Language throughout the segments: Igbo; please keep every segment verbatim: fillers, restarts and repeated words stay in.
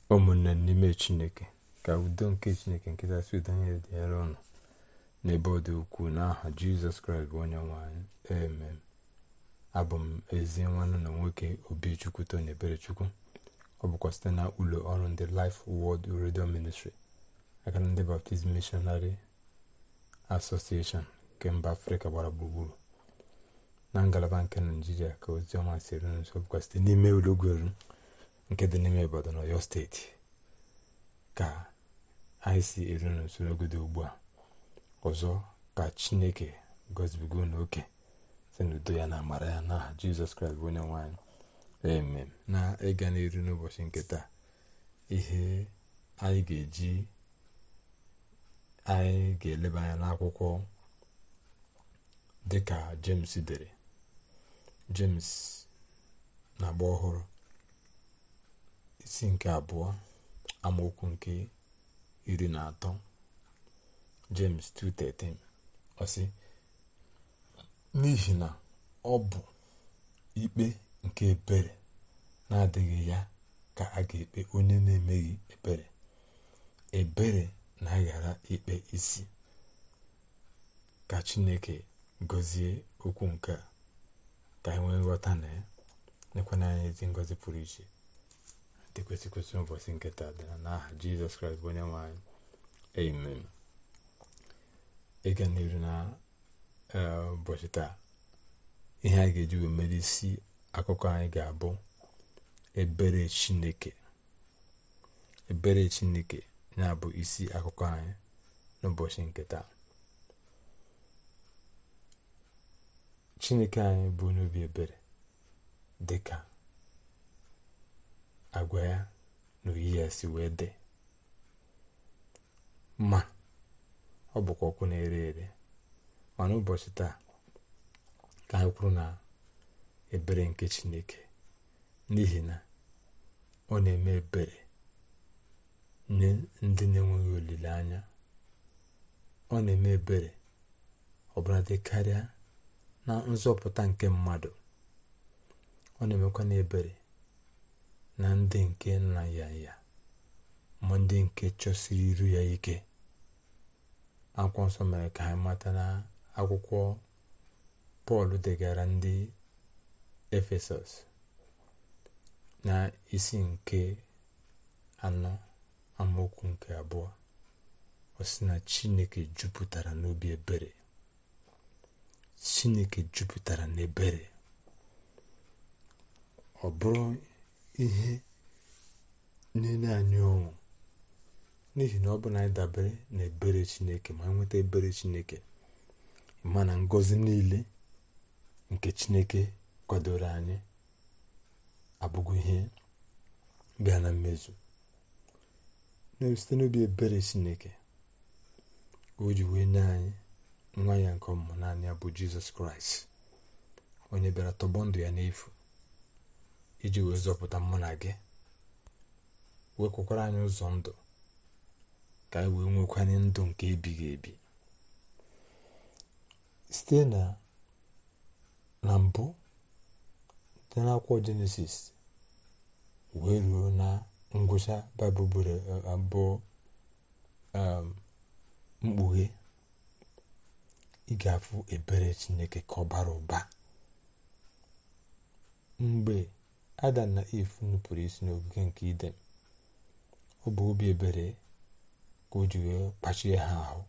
ụmụnne n'ime Chineke, ka udo nke Chineke nke kachasị udo niile dịnyere unu n'ebe ọ dị ukwuu n'aha Jizọs Kraịst bụ onye nwe anyị. Amen. Abụ m ezi nwanne na nwoke Obichukwu Tony Eberechukwu. Ọ bụkwa site na ụlọ ọrụ ndị Life Word Radio Ministry aka na ndị Baptist Missionary Association nke mba Afrịka gbara gburugburu na ngalaba nke Naịjirịa ka ozi ọma si eru nso. Ọ bụkwa site n'ime ụlọgweru nke dị n'ime Ibadan n'Ọyọ steeti ka anyị si eru nso n'ogodo ugbu a. Ọzọ ka Chineke gọzibigo n'oke site n'udo ya na amara ya n'aha Jizọs Kraịst bụ onye nwe anyị. Amen. Na ịga n'iru n'ụbọchị nke taa, ihe anyị ga-eji anyị ga-eleba anya n'akwụkwọ dịka James dere. James na-agba ọhụrụ isi nke abụọ amaokwu nke iri na atọ. James two thirteen ọ sị, n'ihi na ọ bụ ikpe nke ebere na-adịghị ya ka a ga-ekpe onye na-emeghị ebere. Ebere na-aghara ikpe isi. Ka Chineke gọzie okwu nke a ka anyị nwee nghọta na ya, nekwana anyị ezi ngọzi pụrụ iche dị kwesịkwesị ụbọchị nke taa dị n'aha Jizọs Kraịst bụ onye nwe anyị. Amen. Ịga n'iru na ụbọchị taa, ihe anyị ga-eji wee mere isi akụkọ anyị ga-abụ ebere Chineke. Ebere Chineke na-abụ isi akụkọ anyị n'ụbọchị nke taa. Chineke anyị bụ n'obi ebere dịka agwa ya na oyi ya si wee dị, ma ọ bụkwa ọkụ na-ere ere. Mana ụbọchị taa ka anyị kwuru na ebere nke Chineke, n'ihi na ọ na-eme ebere nye ndị na-enweghị olileanya. Ọ na-eme ebere ọbụladị karịa na nzọpụta nke mmadụ. Ọ na-emekwa na ebere na ndị nke nna ya ya ma ndị nke chọsiri iru ya ike. Akwụkwọ nsọ mere ka anyị mata na akwụkwọ Pọl degara ndị Efesọs na isi nke anọ amaokwu nke abụọ, ọ sị na Chineke jupụtara n'obi ebere. Chineke jupụtara n'ebere. Ọ bụrụ ihe niile anyị ọṅụ, n'ihi na ọ bụ na anyị dabere n'ebere Chineke, ma nweta ebere Chineke, ma na ngọzi niile nke Chineke kwadoro anyị abụghị ihe bịa na mmezu. Site n'obi ebere Chineke o ji wee nye anyị nwa ya nke ọmụmụ naanị ya bụ Jizọs Kraịst, onye bịara tọgbọ ndụ ya n'efu iji wee zọpụta mụ na gị, wee kwukwara anyị ụzọ ndụ ka anyị wee nwekwanye ndụ nke ebighị ebi. Site na na mbụ dị n'akwụkwọ Jenesis wee ruo na ngwụcha Baịbụl bụrụ abụọ mkpughe, ị ga-afụ ebere Chineke ka ọ bara ụba. Mgbe Adam na Eve nupụrụ isi n'ogige nke Iden, ọ bụ obi ebere ka o ji wee kpachie ha ahụ,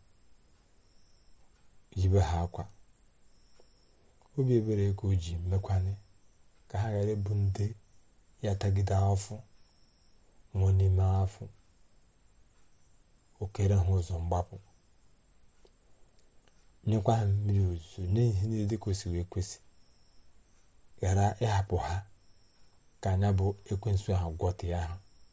yibe ha akwa. Obi ebere ka o ji mekwanye ka ha ghara ịbụ ndị ya tagide afọ, nwụọ n'ime afọ, o kere ha ụzọ mgbapụ, nyekwa ha mmiri ozuzo, n'ihi niile dị kwesịrị ekwesị, ghara ịhapụ ha ka anya bụ ekwensu ha gwọtịa ha.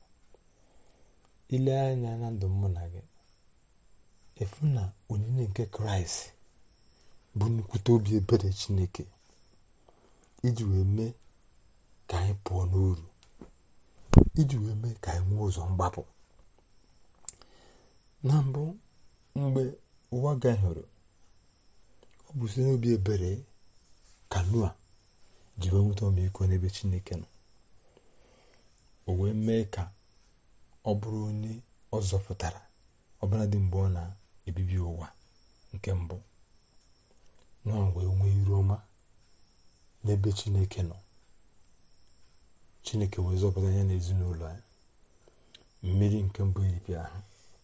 Ile anya na ndụ mụ na gị, efu na onyinye nke Kraịst bụ nnukwute obi ebere Chineke iji wee mee ka anyị pụọ n'uru, iji wee mee ka anyị nwee ụzọ mgbapụ. Na mbụ, mgbe ụwa gahụrụ, ọ bụ site n'obi ebere ka Noa ji wee nweta ọmịiko n'ebe Chineke nọ. O wee mee ka ọ bụrụ onye ọ zọpụtara, ọbụladị mgbe ọ na-ebibi ụwa nke mbụ, nwa wee nwee iru ọma n'ebe Chineke nọ. Chineke wee zọpụta ya n'ezinụlọ ya. Mmiri nke mbụ eripịa ahụ.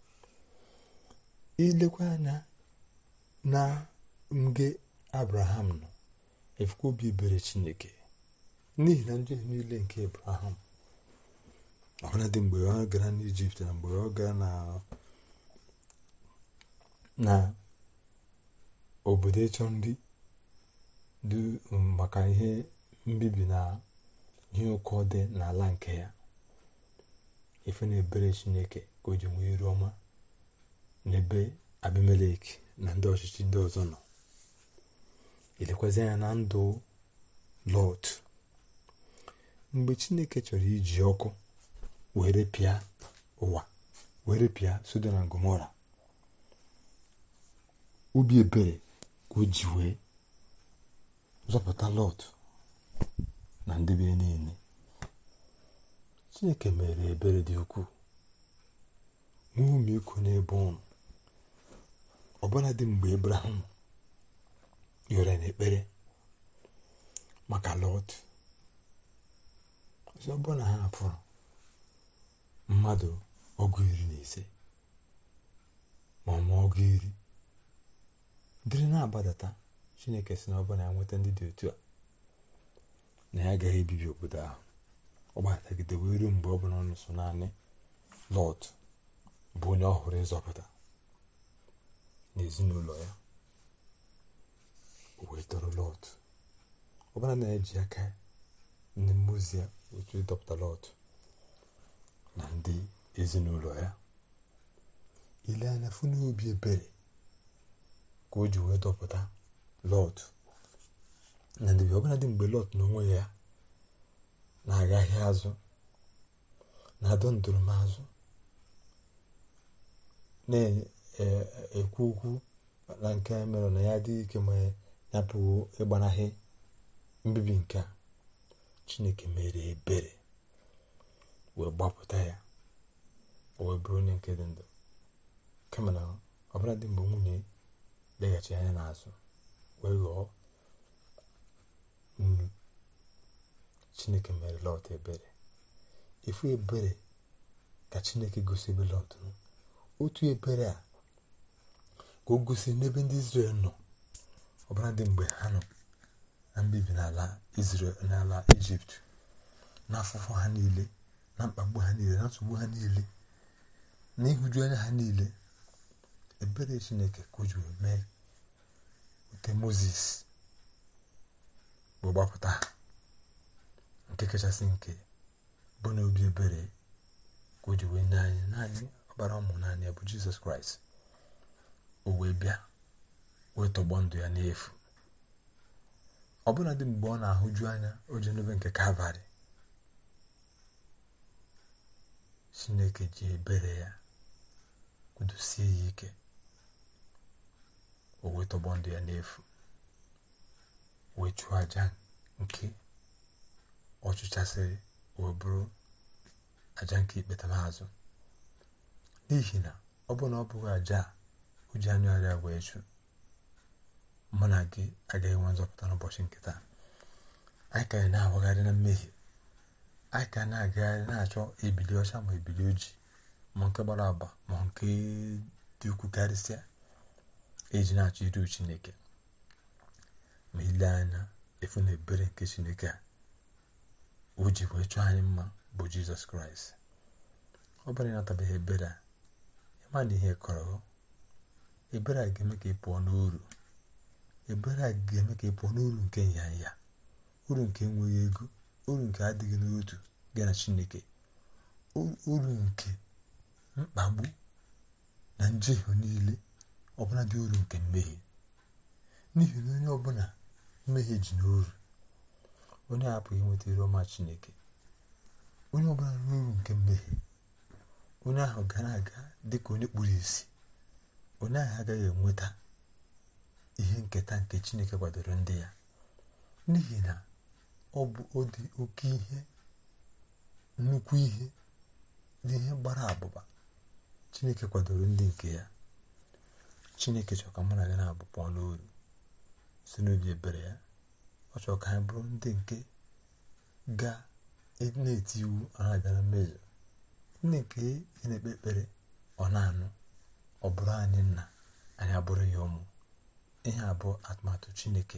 Ilekwa anya na mgbe Abraham nọ, efukwa obi ebere Chineke n'ihi na njehie niile nke Abraham, ọbụladị mgbe ọ gara n'Ijipt na mgbe ọ gara na na obodo ịchọ nri dị maka ihe mbibi na ihe ụkọ dị n'ala nke ya, ife na ebere Chineke ka o ji nwee iru ọma n'ebe Abimelek na ndị ọchịchị ndị ọzọ nọ. Ilekwazi anya na ndụ Lọt, mgbe Chineke chọrọ iji ọkụ were pịa ụwa, were pịa Sọdọm na Gọmọra, obi ebere ka o ji wee zọpụta Lọt na ndị be niile. Chineke mere ebere dị ukwuu, nwee ọmịiko n'ebe ọnụ, ọbụladị mgbe Abraham yọrọ n'ekpere maka Lọt. Ọzọ ọ bụrụ na ha hapụrụ mmadụ ọgụ iri na ise ma ọ ma ọgụ iri dịrị na-agbadata, Chineke sị na ọ bụrụ na ya nweta ndị dị otu a, na ya agaghị ebibi obodo ahụ. Ọ gbatagide wee ruo mgbe ọ bụla ọ nso naanị Lọt bụ onye ọ hụrụ ịzọpụta n'ezinụlọ ya. O wee tọrọ Lọt, ọ bụla na-eji aka ndị mmụọ ozi ya otu ịdọpụta Lọt na ndị ezinụlọ ya. Ile anya fụ n'obi ebere ka o ji wee dọpụta Lọt na ndị bi, ọbụladị mgbe Lọt n'onwe ya na-agaghị azụ, na-adọ ndụrụmazụ, na-ekwu okwu na nke mere na ya adịghị ike ma ya pụrụ ịgbanaghị mbibi nke a, Chineke mere ebere wee gbapụta ya, o wee bụrụ onye nke dị ndụ. Kama na ọbụladị mgbe nwunye leghachi anya n'azụ wee ghọọ nnu, Chineke mere Lọt ebere. Ifu ebere ka Chineke gosi ebe Lọt nọ. Otu ebere a ka o gosi n'ebe ndị Izrel nọ, ọbụladị mgbe ha nọ na mbibi n'ala Izrel, n'ala Ijipt, na afụfụ ha niile, na mkpagbu ha niile, na nsogbu ha niile, na ịhụju anya ha niile. Ebere Chineke ka o ji wee mee ute Mozis bụ gbapụta ha. Nke kachasị nke bụ na obi ebere ka o ji wee nye anyị naanị ọbara ụmụ naanị ya bụ Jizọs Kraịst. O wee bịa wee tọgbọ ndụ ya n'efu, ọbụladị mgbe ọ na-ahụju anya o ji n'ebe nke Kalvarị. Chineke ji ebere ya kwudosie ya ike, o wee tọgbọ ndụ ya n'efu, wee chụọ aja nke ọ chụchasịrị, wee bụrụ aja nke ikpetamazụ. N'ihi na ọ bụ na ọ bụghị aja a o ji anyụ arịa wee chụ, mụ na gị agaghị nwe nzọpụta n'ụbọchị nke taa. Anyị ka na-awagharị na mmehie, anyị ka na-agagharị na-achọ ebili ọcha ma ebili ojii, ma nke gbara agba ma nke dị ukwuu karịsịa, eji na-achọ iru Chineke. Ma ile anya efu na ebere nke Chineke a o ji wee chọọ anyị mma bụ Jizọs Kraịst. Ọ bụrụ na ịnatabeghị ebere a, ịma na ihe kọrọ, ebere a ga-eme ka ị pụọ n'uru. Ebere a ga-eme ka ị pụọ n'uru nke nyanya, uru nke enweghị ego, uru nke adịghị n'otu gị na Chineke, uru nke mkpagbu na njehie niile, ọbụla dị uru nke mmehie. N'ihi na onye ọbụla mmehie ji n'uru, onye apụghị inweta iru ọma Chineke. Onye ọbụla n'uru nke mmehie, onye ahụ ga na-aga dịka onye kpuru isi. Onye ahụ agaghị enweta ihe nketa nke Chineke kwadoro ndị ya. N'ihi na ọ bụ ọ dị oke ihe, nnukwu ihe dị ihe gbara abụba. Chineke kwadoro ndị nke ya. Chineke chọrọ ka mụ na gị na-abụ pụọ n'uru si n'obi ebere ya. Ọ chọrọ ka anyị bụrụ ndị nke ga na-eti iwu ọ na-abịa na mmezu, ndị nke ị na-ekpe ekpere ọ na-anụ, ọ bụrụ anyị nna, anyị abụrụ ya ụmụ. Ihe abụọ atụmatụ Chineke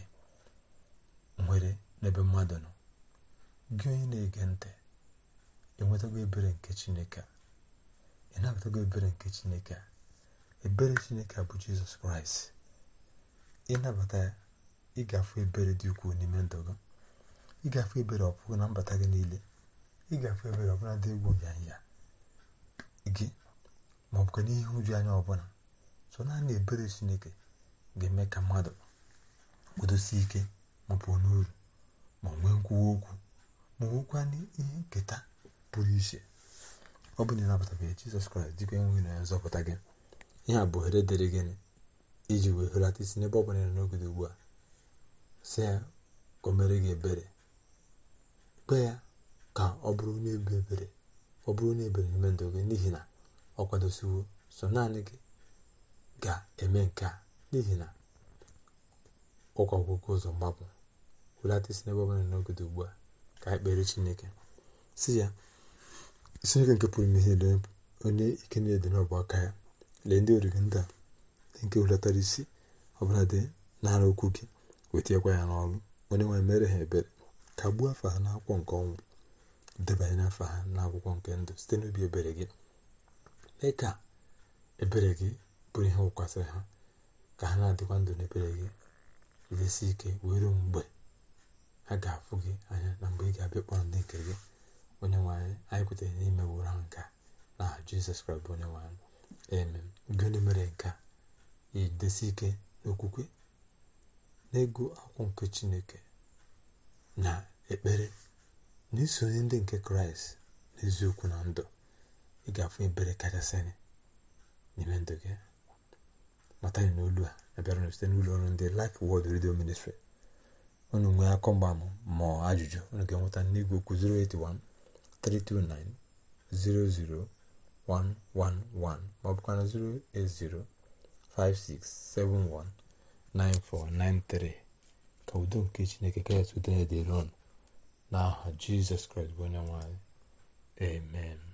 nwere n'ebe mmadụ nọ. Gị onye na-ege ntị, enwetago ebere nke Chineke a? Ị nabatago ebere nke Chineke a? Ebere Chineke bụ Jizọs Kraịst. Ịnabata ya, ị ga-afụ ebere dị ukwuu n'ime ndụ gị. Ị ga-afụ ebere ọpụpụ na mbata gị niile. Ị ga-afụ ebere ọbụla dị egwu nyanya gị, ma ọ bụkwa n'ihe ụjọ anya ọbụla. So naanị ebere Chineke ga-eme ka mmadụ kwudosie ike ma pụọ n'uru, ma nwee nkwuwa okwu, ma nwekwa ihe nketa pụrụ iche. Ọ bụ na ịnabatabeghị Jizọs Kraịst dịka enweghị na nzọpụta gị, ihe a bụ ohere dịrị gịnị iji wee hụlata isi n'ebe ọ bụla nọ n'ogodo ugbu a. Sị ya ka o mere gị ebere. Kpe ya ka ọ bụrụ n'ebe ebere, ọ bụrụ n'ebere n'ime ndụ gị, n'ihi na ọ kwadosiwo. So naanị gị ga-eme nke a, n'ihi na ụkwa ọgwụgwụ ụzọ mgbapụ. Hụlata isi n'ebe ọ bụla nọ n'ogodo ugbu a ka anyị kpere Chineke. Si ya, Chineke nke pụrụ ime ihe niile, onye ike niile n'ọbụ aka ya, lee ndị origo ndị a nke hulatara isi ọbụla dị n'ara okwu gị, wetinyekwa ya n'ọrụ. Onye nwe mere ha ebere, kagbuo afa ha n'akwụkwọ nke ọnwụ, debanye n'afa ha n'akwụkwọ nke ndụ site n'obi ebere gị. Mee ka ebere gị bụrụ ihe wụkwasịrị ha, ka ha na-adịkwa ndụ n'ebere gị, jidesi ike wee ruo mgbe ha ga-afụ gị anya, na mgbe ị ga-abịa kpọrọ ndị nke gị. Onye nwe anyị, anyị kwetere n'ime wụrụ ahụ nke a na Jizọs Kraịst bụ onye nwe anyị. Amen. Gị onye mere nke a, ijidesi ike n'okwukwe, n'ego akwụkwọ nke Chineke, na ekpere, na isonye ndị nke Kraịst n'eziokwu na ndụ, ị ga-afụ ebere kachasị n'ime ndụ gị. Matani n'olu a na-abịara site n'ụlọ ọrụ ndị Life Word Radio Ministry. Unu nwee akọ mgbaama ma ajụjụ, unu ga-enweta n'igwe okwu zero eight one three two nine zero zero one one one ma ọ bụkwa na zero eight zero five six seven one nine four nine three. Ka udo nke Chineke kachasị udo na-edere ọnụ n'aha Jizọs Kraịst bụ onye nwe anyị. Amen.